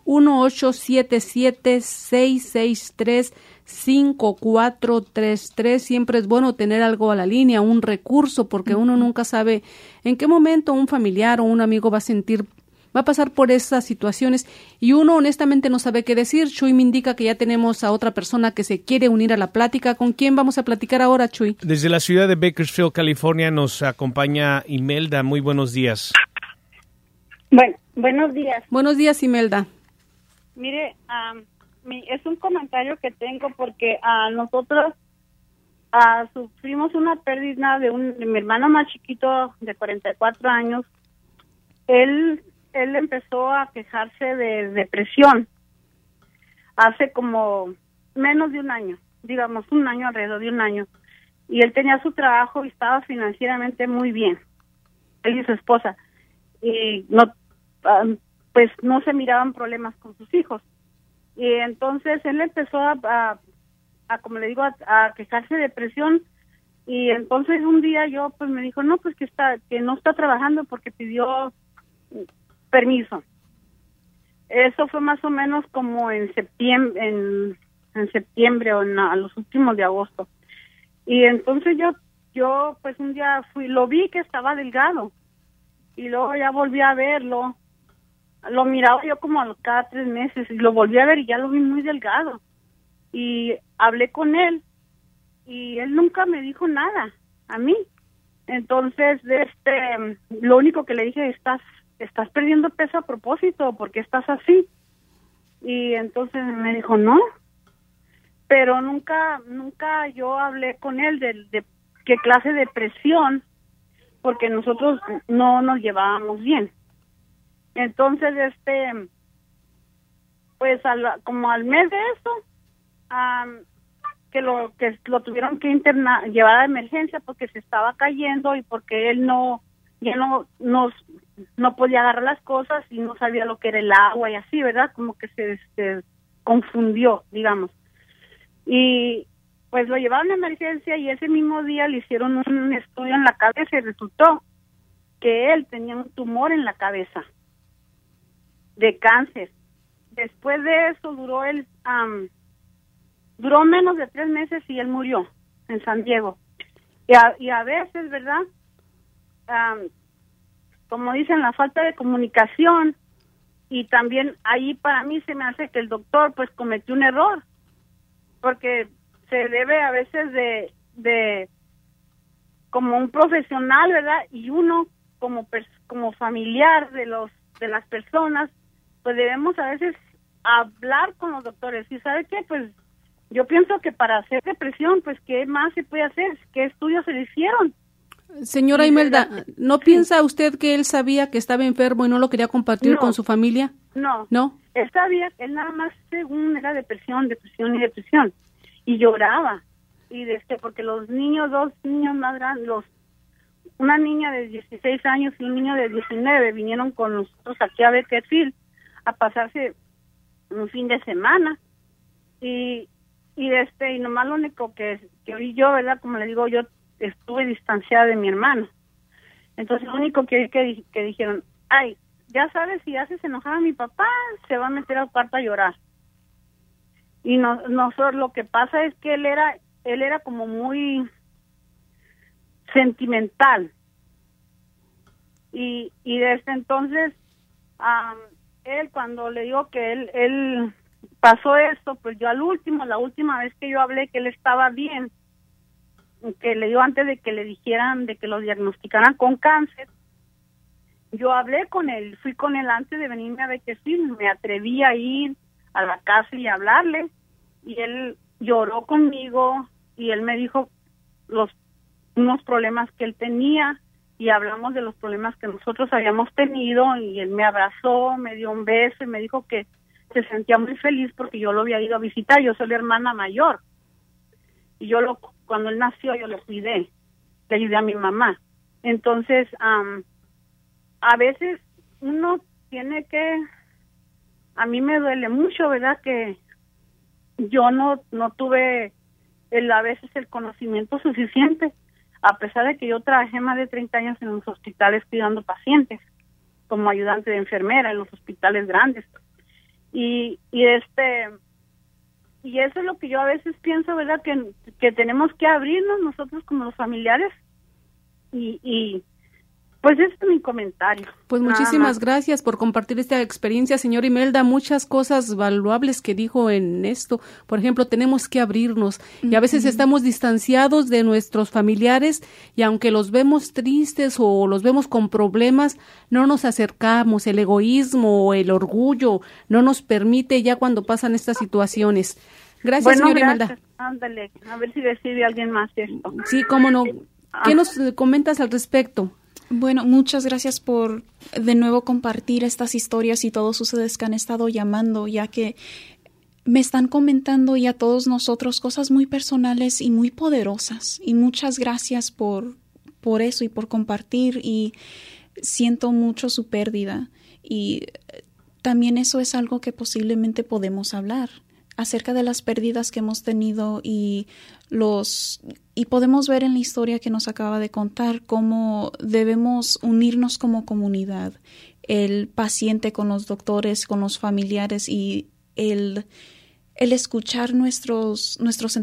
1-877-663-5433. Siempre es bueno tener algo a la línea, un recurso, porque uno nunca sabe en qué momento un familiar o un amigo va a va a pasar por esas situaciones y uno honestamente no sabe qué decir. Chuy me indica que ya tenemos a otra persona que se quiere unir a la plática. ¿Con quién vamos a platicar ahora, Chuy? Desde la ciudad de Bakersfield, California, nos acompaña Imelda. Muy buenos días. Bueno, buenos días. Buenos días, Imelda. Mire, es un comentario que tengo porque nosotros sufrimos una pérdida de mi hermano más chiquito de 44 años. Él empezó a quejarse de depresión hace como menos de un año, digamos un año, alrededor de un año. Y él tenía su trabajo y estaba financieramente muy bien, él y su esposa. Y no, pues no se miraban problemas con sus hijos. Y entonces él empezó a como le digo, a quejarse de depresión. Y entonces un día yo pues me dijo, no, pues que no está trabajando porque pidió permiso. Eso fue más o menos como en septiembre, en septiembre o a los últimos de agosto. Y entonces yo pues un día lo vi que estaba delgado y luego ya volví a verlo. Lo miraba yo como cada 3 meses y lo volví a ver y ya lo vi muy delgado. Y hablé con él y él nunca me dijo nada a mí. Entonces, lo único que le dije, estás perdiendo peso a propósito, ¿por qué estás así? Y entonces me dijo, no. Pero nunca yo hablé con él de qué clase de depresión, porque nosotros no nos llevábamos bien. Entonces, pues como al mes de eso, que lo tuvieron que llevar a emergencia porque se estaba cayendo y porque él no podía agarrar las cosas y no sabía lo que era el agua y así, ¿verdad? Como que se confundió, digamos. Y pues lo llevaron a emergencia y ese mismo día le hicieron un estudio en la cabeza y resultó que él tenía un tumor en la cabeza de cáncer. Después de eso duró menos de 3 meses y él murió en San Diego. Y a veces, ¿verdad? Como dicen, la falta de comunicación, y también ahí para mí se me hace que el doctor pues cometió un error, porque se debe a veces de como un profesional, ¿verdad? Y uno como familiar de las personas, pues debemos a veces hablar con los doctores. ¿Y sabe qué? Pues yo pienso que para hacer depresión, pues ¿qué más se puede hacer? ¿Qué estudios se le hicieron? Señora Imelda, ¿no piensa usted que él sabía que estaba enfermo y no lo quería compartir con su familia? No. ¿No? Él sabía, él nada más según era depresión. Y lloraba. Y porque los niños, 2 niños más grandes, una niña de 16 años y un niño de 19 vinieron con nosotros aquí a Bakersfield a pasarse un fin de semana. Y nomás lo único que oí yo, ¿verdad? Como le digo, yo estuve distanciada de mi hermano. Entonces lo único que dijeron, ay, ya sabes, si haces enojar a mi papá, se va a meter al cuarto a llorar. Y nosotros lo que pasa es que él era como muy sentimental. Y desde entonces, él cuando le digo que él pasó esto, pues yo la última vez que yo hablé que él estaba bien, que le digo antes de que le dijeran, de que lo diagnosticaran con cáncer, yo hablé con él, fui con él antes de venirme a Bakersfield, me atreví a ir a la casa y hablarle, y él lloró conmigo, y él me dijo unos problemas que él tenía, y hablamos de los problemas que nosotros habíamos tenido, y él me abrazó, me dio un beso, y me dijo que se sentía muy feliz porque yo lo había ido a visitar. Yo soy la hermana mayor, y cuando él nació yo lo cuidé, le ayudé a mi mamá. Entonces, a veces uno tiene que, a mí me duele mucho, ¿verdad? Que yo no tuve a veces el conocimiento suficiente, a pesar de que yo trabajé más de 30 años en los hospitales cuidando pacientes, como ayudante de enfermera en los hospitales grandes. Y eso es lo que yo a veces pienso, ¿verdad? Que tenemos que abrirnos nosotros como los familiares y Pues ese es mi comentario. Pues muchísimas gracias por compartir esta experiencia, señora Imelda. Muchas cosas valuables que dijo en esto. Por ejemplo, tenemos que abrirnos y a veces estamos distanciados de nuestros familiares y aunque los vemos tristes o los vemos con problemas, no nos acercamos. El egoísmo o el orgullo no nos permite ya cuando pasan estas situaciones. Gracias, señora Imelda. Ándale, a ver si decide alguien más esto. Sí, cómo no. ¿Qué nos comentas al respecto? Bueno, muchas gracias por de nuevo compartir estas historias y todos ustedes que han estado llamando, ya que me están comentando y a todos nosotros cosas muy personales y muy poderosas. Y muchas gracias por eso y por compartir, y siento mucho su pérdida. Y también eso es algo que posiblemente podemos hablar acerca de las pérdidas que hemos tenido y podemos ver en la historia que nos acaba de contar cómo debemos unirnos como comunidad, el paciente con los doctores, con los familiares, y el escuchar nuestros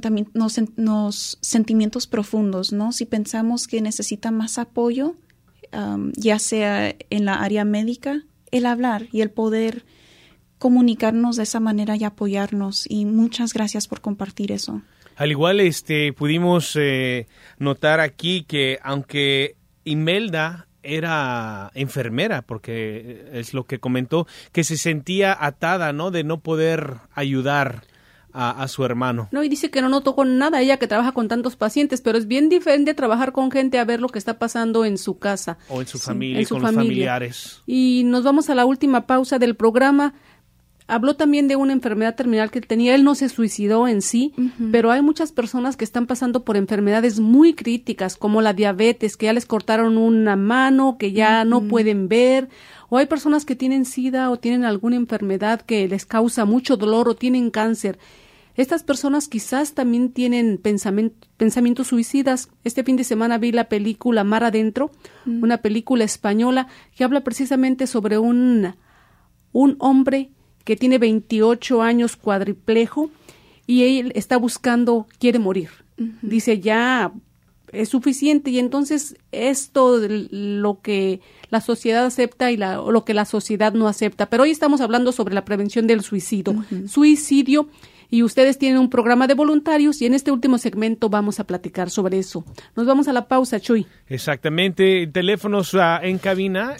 sentimientos profundos, ¿no? Si pensamos que necesita más apoyo, ya sea en la área médica, el hablar y el poder comunicarnos de esa manera y apoyarnos. Y muchas gracias por compartir eso. Al igual, pudimos notar aquí que aunque Imelda era enfermera, porque es lo que comentó, que se sentía atada, ¿no? De no poder ayudar a su hermano. No, y dice que no notó con nada ella que trabaja con tantos pacientes, pero es bien diferente trabajar con gente a ver lo que está pasando en su casa. O en su familia, en su con familia. Los familiares. Y nos vamos a la última pausa del programa. Habló también de una enfermedad terminal que tenía. Él no se suicidó en sí, pero hay muchas personas que están pasando por enfermedades muy críticas, como la diabetes, que ya les cortaron una mano, que ya no pueden ver, o hay personas que tienen SIDA o tienen alguna enfermedad que les causa mucho dolor o tienen cáncer. Estas personas quizás también tienen pensamientos suicidas. Este fin de semana vi la película Mar Adentro, una película española que habla precisamente sobre un hombre que tiene 28 años, cuadriplejo, y él está buscando, quiere morir. Dice, ya es suficiente, y entonces esto lo que la sociedad acepta y lo que la sociedad no acepta. Pero hoy estamos hablando sobre la prevención del suicidio. Suicidio, y ustedes tienen un programa de voluntarios, y en este último segmento vamos a platicar sobre eso. Nos vamos a la pausa, Chuy. Exactamente. Teléfonos en cabina,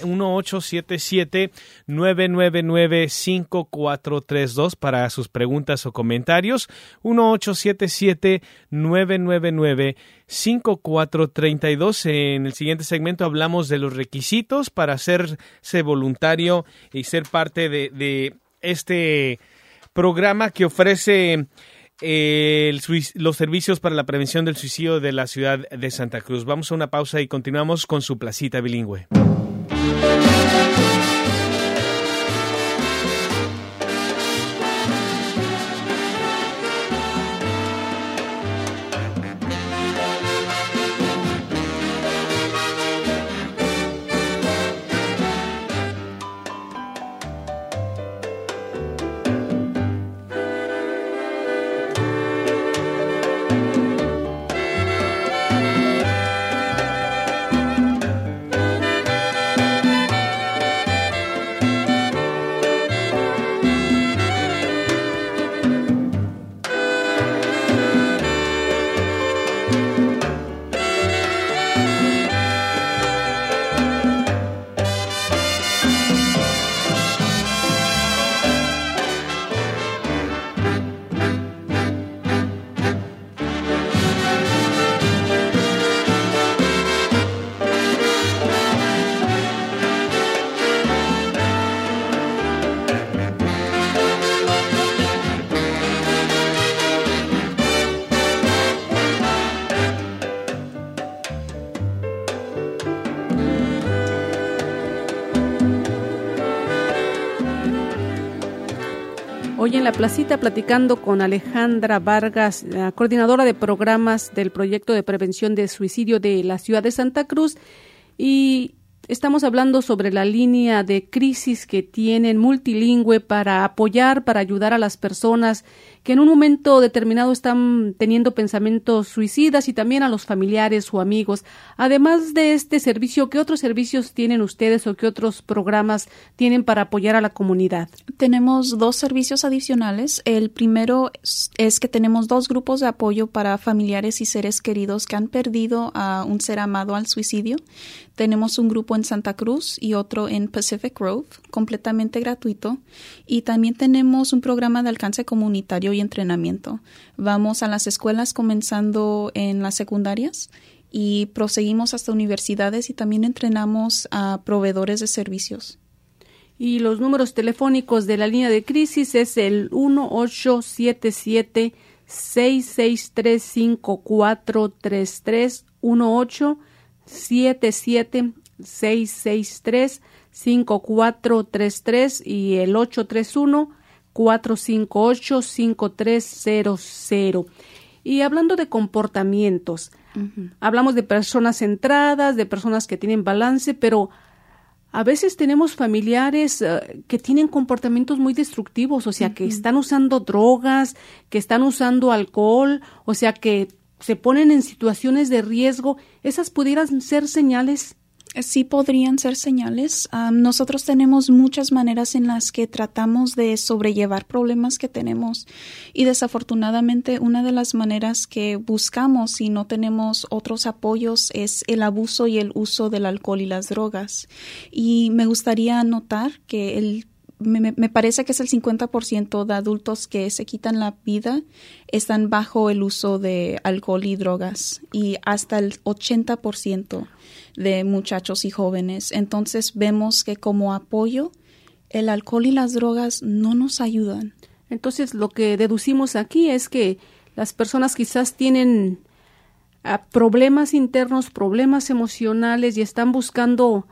1877-999-5432 para sus preguntas o comentarios. 1877-999-5432. En el siguiente segmento hablamos de los requisitos para hacerse voluntario y ser parte de este programa que ofrece los servicios para la prevención del suicidio de la ciudad de Santa Cruz. Vamos a una pausa y continuamos con su Placita Bilingüe. Hoy en la placita platicando con Alejandra Vargas, coordinadora de programas del proyecto de prevención de suicidio de la ciudad de Santa Cruz, y estamos hablando sobre la línea de crisis que tienen multilingüe para apoyar, para ayudar a las personas que en un momento determinado están teniendo pensamientos suicidas, y también a los familiares o amigos. Además de este servicio, ¿qué otros servicios tienen ustedes o qué otros programas tienen para apoyar a la comunidad? Tenemos 2 servicios adicionales. El primero es que tenemos 2 grupos de apoyo para familiares y seres queridos que han perdido a un ser amado al suicidio. Tenemos un grupo en Santa Cruz y otro en Pacific Grove, completamente gratuito. Y también tenemos un programa de alcance comunitario y entrenamiento. Vamos a las escuelas comenzando en las secundarias y proseguimos hasta universidades, y también entrenamos a proveedores de servicios. Y los números telefónicos de la línea de crisis es el 1877-663-5433, 1877-663-5433 y el 831-458-5300. Y hablando de comportamientos, hablamos de personas centradas, de personas que tienen balance, pero a veces tenemos familiares que tienen comportamientos muy destructivos, o sea, que están usando drogas, que están usando alcohol, o sea, que se ponen en situaciones de riesgo. ¿Esas pudieran ser señales? Sí, podrían ser señales. Nosotros tenemos muchas maneras en las que tratamos de sobrellevar problemas que tenemos, y desafortunadamente una de las maneras que buscamos si no tenemos otros apoyos es el abuso y el uso del alcohol y las drogas. Y me gustaría anotar que me parece que es el 50% de adultos que se quitan la vida están bajo el uso de alcohol y drogas, y hasta el 80% de muchachos y jóvenes. Entonces vemos que como apoyo el alcohol y las drogas no nos ayudan. Entonces lo que deducimos aquí es que las personas quizás tienen problemas internos, problemas emocionales, y están buscando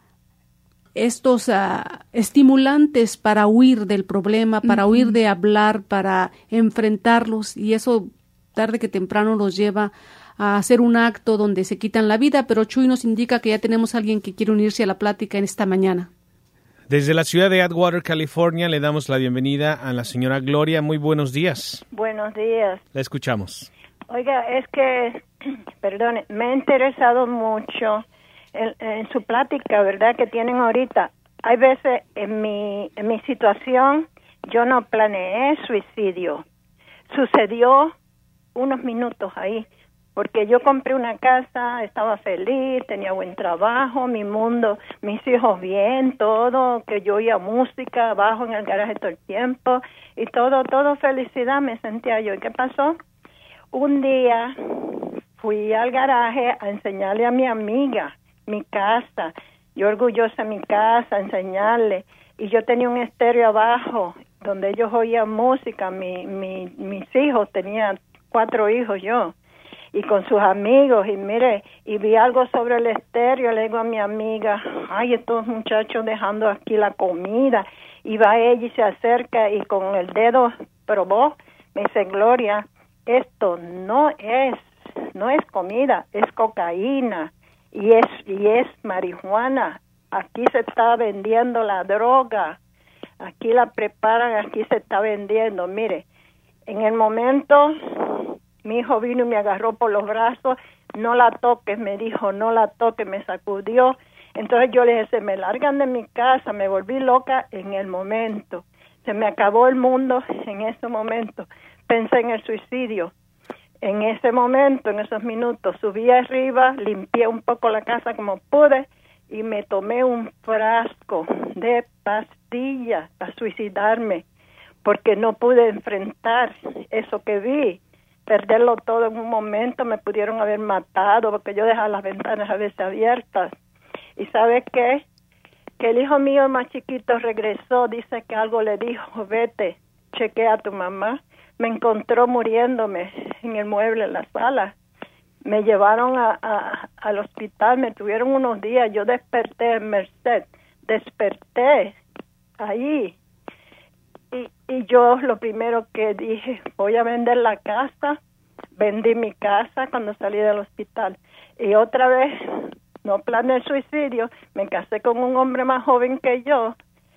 estos estimulantes para huir del problema, para huir de hablar, para enfrentarlos, y eso tarde que temprano los lleva a hacer un acto donde se quitan la vida. Pero Chuy nos indica que ya tenemos a alguien que quiere unirse a la plática en esta mañana. Desde la ciudad de Atwater, California, le damos la bienvenida a la señora Gloria. Muy buenos días. Buenos días. La escuchamos. Oiga, es que, perdone, me ha interesado mucho en su plática, ¿verdad?, que tienen ahorita. Hay veces en mi situación yo no planeé suicidio. Sucedió unos minutos ahí, porque yo compré una casa, estaba feliz, tenía buen trabajo, mi mundo, mis hijos bien, todo, que yo oía música abajo en el garaje todo el tiempo, y todo felicidad me sentía yo. ¿Y qué pasó? Un día fui al garaje a enseñarle a mi amiga mi casa, yo orgullosa de mi casa, enseñarle, y yo tenía un estéreo abajo donde ellos oían música, mis hijos, tenía 4 hijos yo, y con sus amigos, y mire, y vi algo sobre el estéreo, le digo a mi amiga, ay, estos muchachos dejando aquí la comida, y va ella y se acerca y con el dedo probó, me dice, Gloria, esto no es comida, es cocaína, y es marihuana, aquí se está vendiendo la droga, aquí la preparan, aquí se está vendiendo. Mire, en el momento mi hijo vino y me agarró por los brazos, no la toques, me dijo, no la toques, me sacudió. Entonces yo le dije, se me largan de mi casa, me volví loca en el momento, se me acabó el mundo en ese momento, pensé en el suicidio. En ese momento, en esos minutos, subí arriba, limpié un poco la casa como pude y me tomé un frasco de pastillas para suicidarme, porque no pude enfrentar eso que vi, perderlo todo en un momento. Me pudieron haber matado porque yo dejaba las ventanas a veces abiertas. ¿Y sabe qué? Que el hijo mío más chiquito regresó, dice que algo le dijo, vete, chequea a tu mamá. Me encontró muriéndome en el mueble, en la sala. Me llevaron al hospital, me tuvieron unos días. Yo desperté en Merced, desperté ahí. Y yo lo primero que dije, voy a vender la casa. Vendí mi casa cuando salí del hospital. Y otra vez, no planeé el suicidio, me casé con un hombre más joven que yo.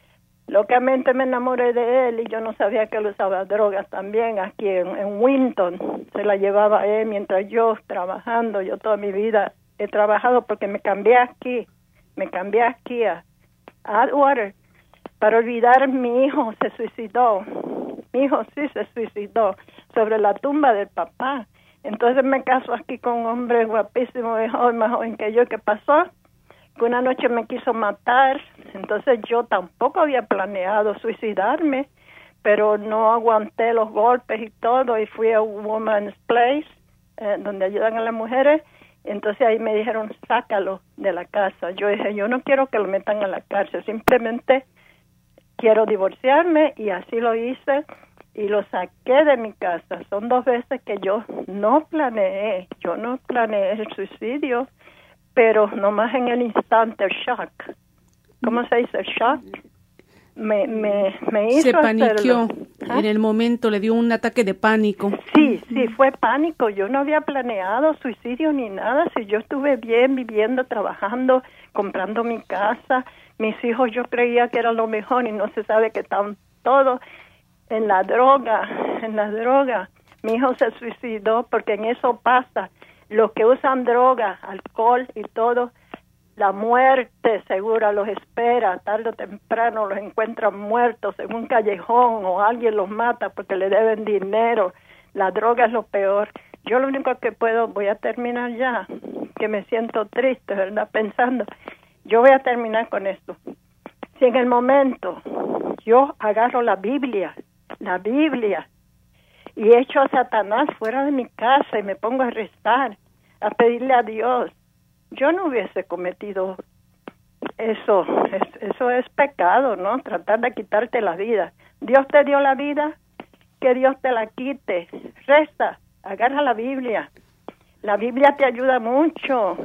Locamente me enamoré de él y yo no sabía que él usaba drogas también aquí en Winton. Se la llevaba a él mientras yo trabajando. Yo toda mi vida he trabajado porque me cambié aquí a Atwater para olvidar. Mi hijo se suicidó. Mi hijo sí se suicidó sobre la tumba del papá. Entonces me caso aquí con un hombre guapísimo, más joven que yo. ¿Qué pasó? Que una noche me quiso matar. Entonces yo tampoco había planeado suicidarme, pero no aguanté los golpes y todo, y fui a Woman's Place, donde ayudan a las mujeres. Entonces ahí me dijeron, sácalo de la casa. Yo dije, yo no quiero que lo metan a la cárcel, simplemente quiero divorciarme, y así lo hice, y lo saqué de mi casa. Son 2 veces que yo no planeé el suicidio, pero nomás en el instante, el shock. ¿Cómo se dice? Shock. Me hizo se paniqueó hacerlo. En el momento, le dio un ataque de pánico. Sí, fue pánico. Yo no había planeado suicidio ni nada. Si yo estuve bien viviendo, trabajando, comprando mi casa, mis hijos, yo creía que era lo mejor, y no se sabe que están todos en la droga. Mi hijo se suicidó porque en eso pasa. Los que usan droga, alcohol y todo, la muerte segura los espera. Tarde o temprano los encuentran muertos en un callejón, o alguien los mata porque le deben dinero. La droga es lo peor. Yo lo único que puedo, voy a terminar ya, que me siento triste, ¿verdad? Pensando, yo voy a terminar con esto. Si en el momento yo agarro la Biblia, y echo a Satanás fuera de mi casa y me pongo a rezar, a pedirle a Dios, yo no hubiese cometido eso. Eso es pecado, ¿no? Tratar de quitarte la vida. Dios te dio la vida, que Dios te la quite. Reza, agarra la Biblia. La Biblia te ayuda mucho.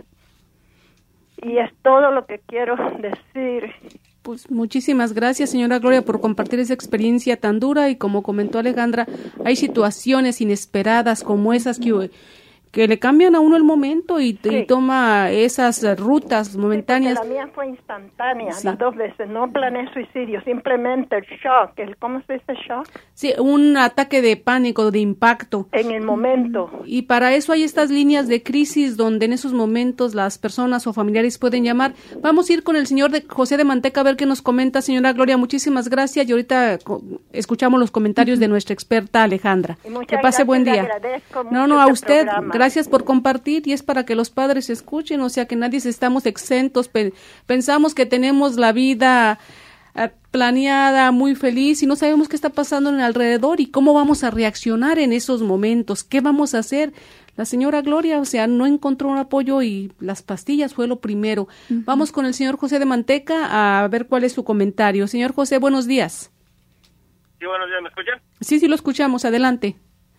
Y es todo lo que quiero decir. Pues muchísimas gracias, señora Gloria, por compartir esa experiencia tan dura, y como comentó Alejandra, hay situaciones inesperadas como esas que le cambian a uno el momento y toma esas rutas momentáneas. Sí, la mía fue instantánea, las 2 veces. No planeé suicidio, simplemente el shock. ¿Cómo se dice shock? Sí, un ataque de pánico, de impacto. En el momento. Y para eso hay estas líneas de crisis donde en esos momentos las personas o familiares pueden llamar. Vamos a ir con el señor José de Manteca a ver qué nos comenta. Señora Gloria, muchísimas gracias, y ahorita escuchamos los comentarios de nuestra experta Alejandra. Que pase buen día. No, a usted. Gracias por compartir, y es para que los padres escuchen, o sea, que nadie estamos exentos, pensamos que tenemos la vida planeada, muy feliz, y no sabemos qué está pasando en el alrededor y cómo vamos a reaccionar en esos momentos, qué vamos a hacer. La señora Gloria, o sea, no encontró un apoyo y las pastillas fue lo primero. Uh-huh. Vamos con el señor José de Manteca a ver cuál es su comentario. Señor José, buenos días. Sí, buenos días, ¿me escuchan? Sí, lo escuchamos, adelante.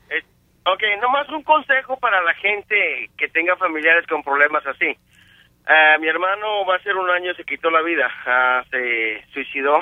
Ok, nomás un consejo para la gente que tenga familiares con problemas así. Mi hermano va a ser 1 año, se quitó la vida, se suicidó.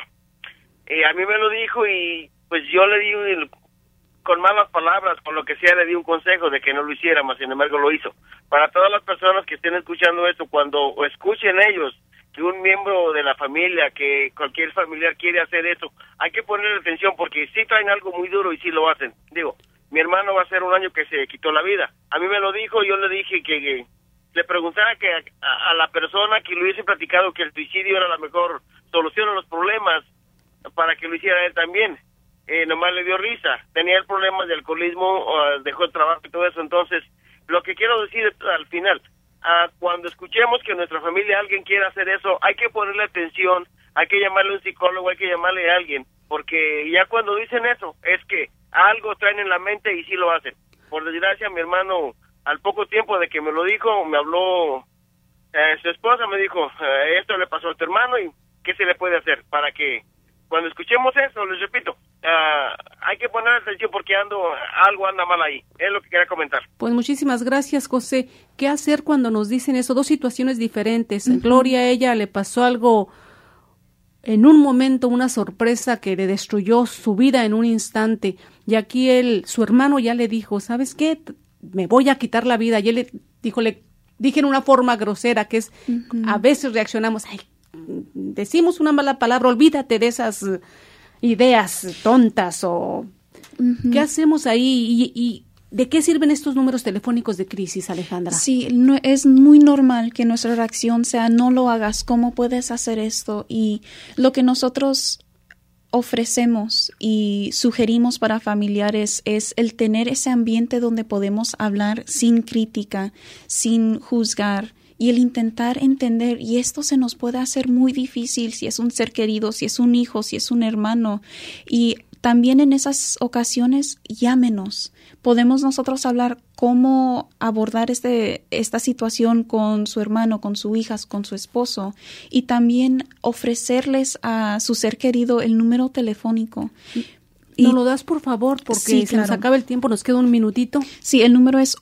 A mí me lo dijo, y pues yo le di, con malas palabras, con lo que sea, le di un consejo de que no lo hiciera, mas sin embargo lo hizo. Para todas las personas que estén escuchando esto, cuando escuchen ellos que un miembro de la familia, que cualquier familiar quiere hacer eso, hay que ponerle atención, porque sí traen algo muy duro y sí lo hacen. Digo, mi hermano va a ser 1 año que se quitó la vida. A mí me lo dijo, yo le dije que le preguntara que a la persona que le hubiese platicado que el suicidio era la mejor solución a los problemas, para que lo hiciera él también. Nomás le dio risa. Tenía el problema de alcoholismo, dejó el trabajo y todo eso. Entonces, lo que quiero decir al final, cuando escuchemos que en nuestra familia alguien quiere hacer eso, hay que ponerle atención, hay que llamarle a un psicólogo, hay que llamarle a alguien, porque ya cuando dicen eso, es que algo traen en la mente y sí lo hacen. Por desgracia, mi hermano, al poco tiempo de que me lo dijo, me habló su esposa, me dijo, esto le pasó a tu hermano, y ¿qué se le puede hacer? Para que cuando escuchemos eso, les repito, hay que poner atención, porque algo anda mal ahí. Es lo que quería comentar. Pues muchísimas gracias, José. ¿Qué hacer cuando nos dicen eso? 2 situaciones diferentes. Uh-huh. Gloria, a ella le pasó algo en un momento, una sorpresa que le destruyó su vida en un instante. Y aquí su hermano ya le dijo, ¿sabes qué? Me voy a quitar la vida. Y él le dije en una forma grosera, que es, uh-huh, a veces reaccionamos, ay, decimos una mala palabra, olvídate de esas ideas tontas o... Uh-huh. ¿Qué hacemos ahí? ¿Y de qué sirven estos números telefónicos de crisis, Alejandra? Sí, es muy normal que nuestra reacción sea no lo hagas, ¿cómo puedes hacer esto? Y lo que nosotros ofrecemos y sugerimos para familiares es el tener ese ambiente donde podemos hablar sin crítica, sin juzgar, y el intentar entender, y esto se nos puede hacer muy difícil si es un ser querido, si es un hijo, si es un hermano, y también en esas ocasiones llámenos. Podemos nosotros hablar cómo abordar esta situación con su hermano, con su hija, con su esposo, y también ofrecerles a su ser querido el número telefónico. ¿Nos lo das, por favor? Porque sí, se nos acaba el tiempo, nos queda un minutito. Sí, el número es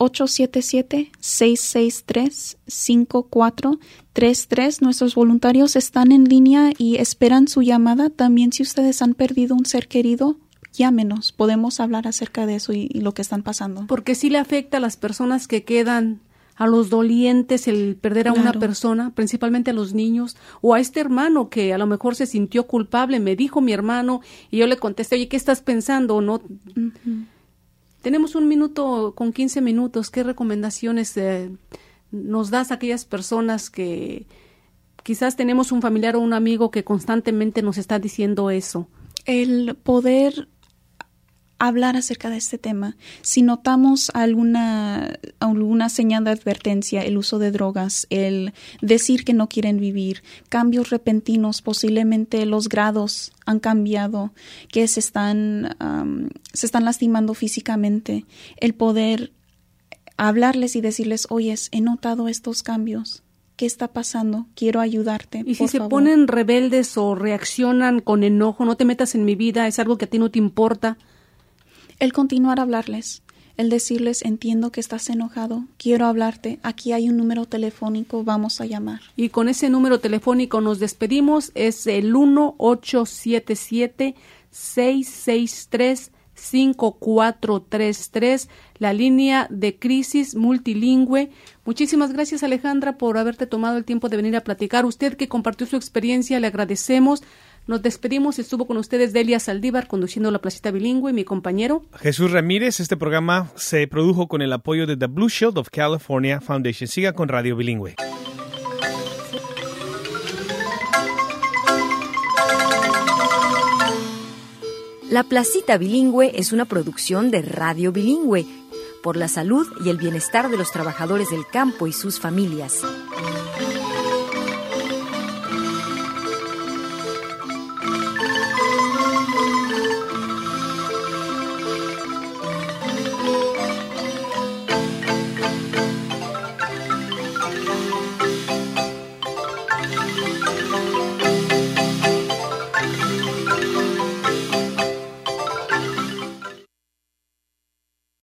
877-663-5433. Nuestros voluntarios están en línea y esperan su llamada. También si ustedes han perdido un ser querido, llámenos. Podemos hablar acerca de eso y lo que están pasando. Porque sí le afecta a las personas que quedan, a los dolientes, el perder a una persona, principalmente a los niños, o a este hermano que a lo mejor se sintió culpable, me dijo mi hermano, y yo le contesté, oye, ¿qué estás pensando? ¿No? Uh-huh. Tenemos un minuto con 15 minutos, ¿qué recomendaciones nos das a aquellas personas que quizás tenemos un familiar o un amigo que constantemente nos está diciendo eso? El poder hablar acerca de este tema. Si notamos alguna señal de advertencia, el uso de drogas, el decir que no quieren vivir, cambios repentinos, posiblemente los grados han cambiado, que se están lastimando físicamente, el poder hablarles y decirles, oyes, he notado estos cambios. ¿Qué está pasando? Quiero ayudarte. Y si se ponen rebeldes o reaccionan con enojo, no te metas en mi vida, es algo que a ti no te importa. El continuar a hablarles, el decirles, entiendo que estás enojado, quiero hablarte, aquí hay un número telefónico, vamos a llamar. Y con ese número telefónico nos despedimos, es el 1-877-663-5433, la línea de crisis multilingüe. Muchísimas gracias, Alejandra, por haberte tomado el tiempo de venir a platicar. Usted que compartió su experiencia, le agradecemos. Nos despedimos. Estuvo con ustedes Delia Saldívar conduciendo La Placita Bilingüe, mi compañero Jesús Ramírez. Este programa se produjo con el apoyo de The Blue Shield of California Foundation. Siga con Radio Bilingüe. La Placita Bilingüe es una producción de Radio Bilingüe por la salud y el bienestar de los trabajadores del campo y sus familias.